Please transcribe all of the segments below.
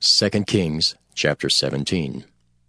2 Kings chapter 17.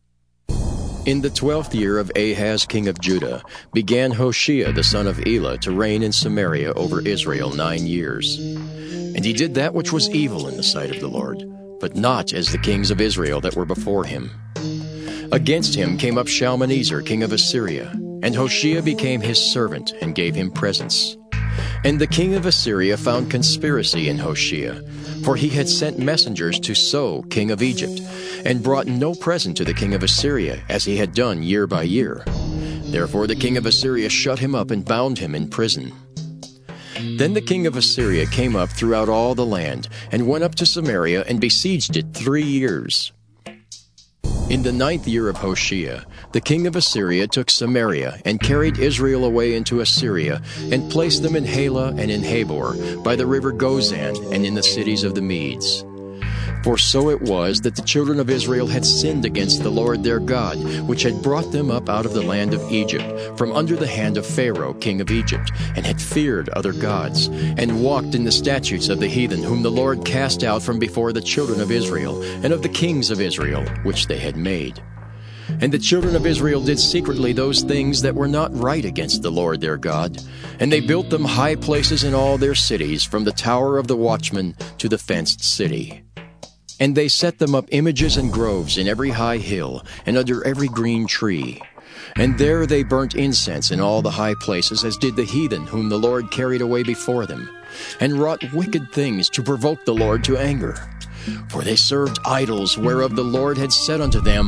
In the 12th year of Ahaz king of Judah began Hoshea the son of Elah to reign in Samaria over Israel 9 years. And he did that which was evil in the sight of the Lord, but not as the kings of Israel that were before him. Against him came up Shalmaneser king of Assyria, and Hoshea became his servant and gave him presents. And the king of Assyria found conspiracy in Hoshea, for he had sent messengers to So king of Egypt, and brought no present to the king of Assyria, as he had done year by year. Therefore the king of Assyria shut him up and bound him in prison. Then the king of Assyria came up throughout all the land, and went up to Samaria, and besieged it 3 years. In the 9th year of Hoshea, the king of Assyria took Samaria, and carried Israel away into Assyria, and placed them in Halah and in Habor, by the river Gozan, and in the cities of the Medes. For so it was that the children of Israel had sinned against the Lord their God, which had brought them up out of the land of Egypt, from under the hand of Pharaoh king of Egypt, and had feared other gods, and walked in the statutes of the heathen, whom the Lord cast out from before the children of Israel, and of the kings of Israel, which they had made. And the children of Israel did secretly those things that were not right against the Lord their God, and they built them high places in all their cities, from the tower of the watchman to the fenced city. And they set them up images and groves in every high hill, and under every green tree. And there they burnt incense in all the high places, as did the heathen whom the Lord carried away before them, and wrought wicked things to provoke the Lord to anger. For they served idols, whereof the Lord had said unto them,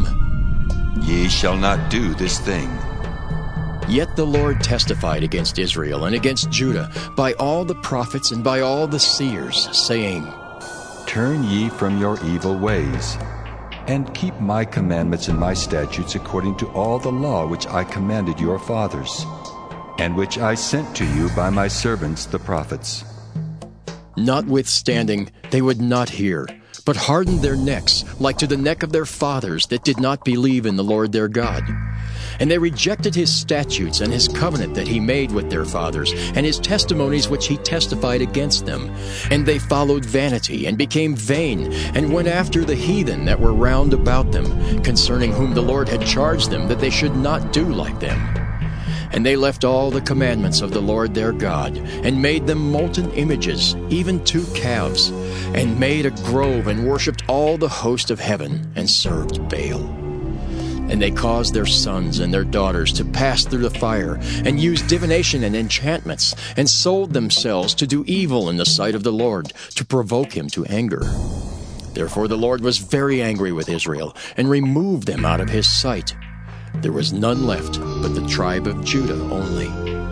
Ye shall not do this thing. Yet the Lord testified against Israel and against Judah by all the prophets and by all the seers, saying, Turn ye from your evil ways, and keep my commandments and my statutes according to all the law which I commanded your fathers, and which I sent to you by my servants the prophets. Notwithstanding, they would not hear, but hardened their necks, like to the neck of their fathers that did not believe in the Lord their God. And they rejected his statutes and his covenant that he made with their fathers, and his testimonies which he testified against them. And they followed vanity, and became vain, and went after the heathen that were round about them, concerning whom the Lord had charged them that they should not do like them. And they left all the commandments of the Lord their God, and made them molten images, even 2 calves, and made a grove, and worshipped all the host of heaven, and served Baal. And they caused their sons and their daughters to pass through the fire, and used divination and enchantments, and sold themselves to do evil in the sight of the Lord, to provoke him to anger. Therefore the Lord was very angry with Israel, and removed them out of his sight. There was none left but the tribe of Judah only.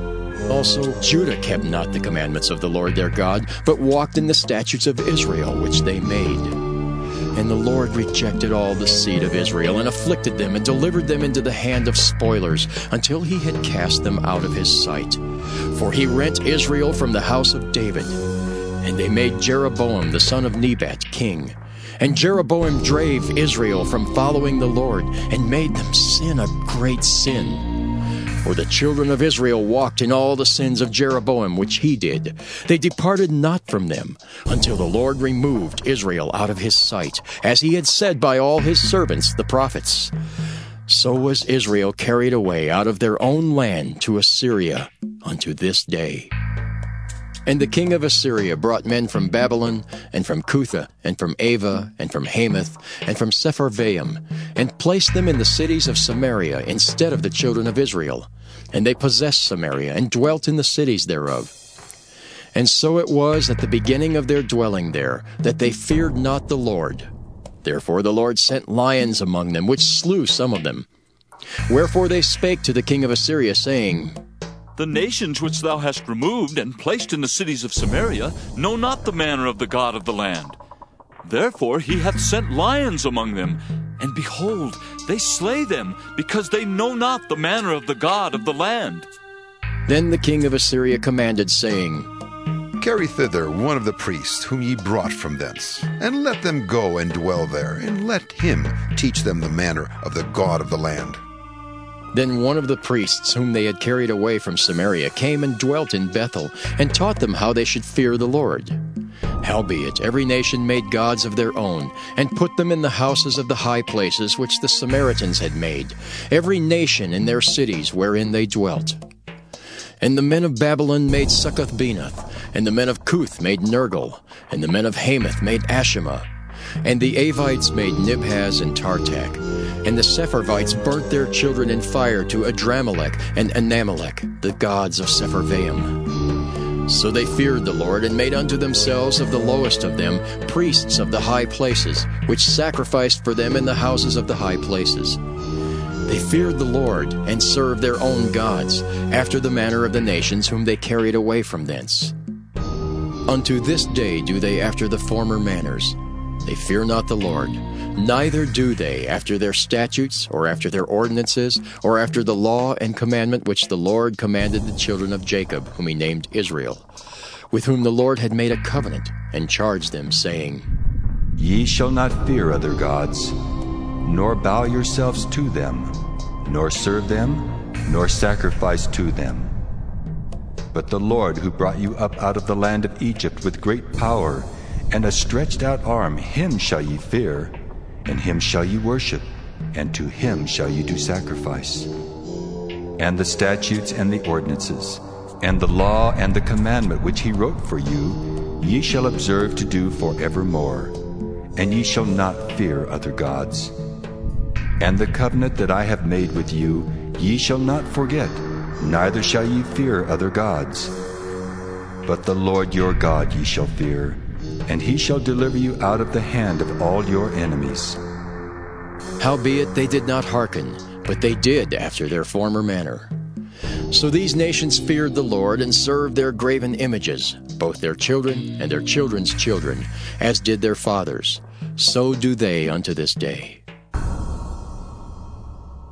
Also Judah kept not the commandments of the Lord their God, but walked in the statutes of Israel which they made. And the Lord rejected all the seed of Israel, and afflicted them, and delivered them into the hand of spoilers, until he had cast them out of his sight. For he rent Israel from the house of David. And they made Jeroboam the son of Nebat king. And Jeroboam drave Israel from following the Lord, and made them sin a great sin. For the children of Israel walked in all the sins of Jeroboam which he did. They departed not from them, until the Lord removed Israel out of his sight, as he had said by all his servants the prophets. So was Israel carried away out of their own land to Assyria unto this day. And the king of Assyria brought men from Babylon, and from Cutha, and from Ava, and from Hamath, and from Sepharvaim, and placed them in the cities of Samaria instead of the children of Israel. And they possessed Samaria, and dwelt in the cities thereof. And so it was at the beginning of their dwelling there, that they feared not the Lord. Therefore the Lord sent lions among them, which slew some of them. Wherefore they spake to the king of Assyria, saying, The nations which thou hast removed and placed in the cities of Samaria know not the manner of the God of the land. Therefore he hath sent lions among them, and behold, they slay them, because they know not the manner of the God of the land. Then the king of Assyria commanded, saying, Carry thither one of the priests whom ye brought from thence, and let them go and dwell there, and let him teach them the manner of the God of the land. Then one of the priests whom they had carried away from Samaria came and dwelt in Bethel, and taught them how they should fear the Lord. Howbeit, every nation made gods of their own, and put them in the houses of the high places which the Samaritans had made, every nation in their cities wherein they dwelt. And the men of Babylon made Succoth-Benoth, and the men of Cuth made Nergal, and the men of Hamath made Ashima, and the Avites made Nibhaz and Tartak, and the Sepharvites burnt their children in fire to Adramelech and Anamelech, the gods of Sepharvaim. So they feared the Lord, and made unto themselves of the lowest of them priests of the high places, which sacrificed for them in the houses of the high places. They feared the Lord, and served their own gods, after the manner of the nations whom they carried away from thence. Unto this day do they after the former manners. They fear not the Lord, neither do they after their statutes, or after their ordinances, or after the law and commandment which the Lord commanded the children of Jacob, whom he named Israel, with whom the Lord had made a covenant, and charged them, saying, Ye shall not fear other gods, nor bow yourselves to them, nor serve them, nor sacrifice to them. But the Lord, who brought you up out of the land of Egypt with great power and a stretched out arm, him shall ye fear, and him shall ye worship, and to him shall ye do sacrifice. And the statutes and the ordinances, and the law and the commandment which he wrote for you, ye shall observe to do forevermore, and ye shall not fear other gods. And the covenant that I have made with you, ye shall not forget, neither shall ye fear other gods. But the Lord your God ye shall fear, and he shall deliver you out of the hand of all your enemies. Howbeit they did not hearken, but they did after their former manner. So these nations feared the Lord, and served their graven images, both their children and their children's children, as did their fathers. So do they unto this day.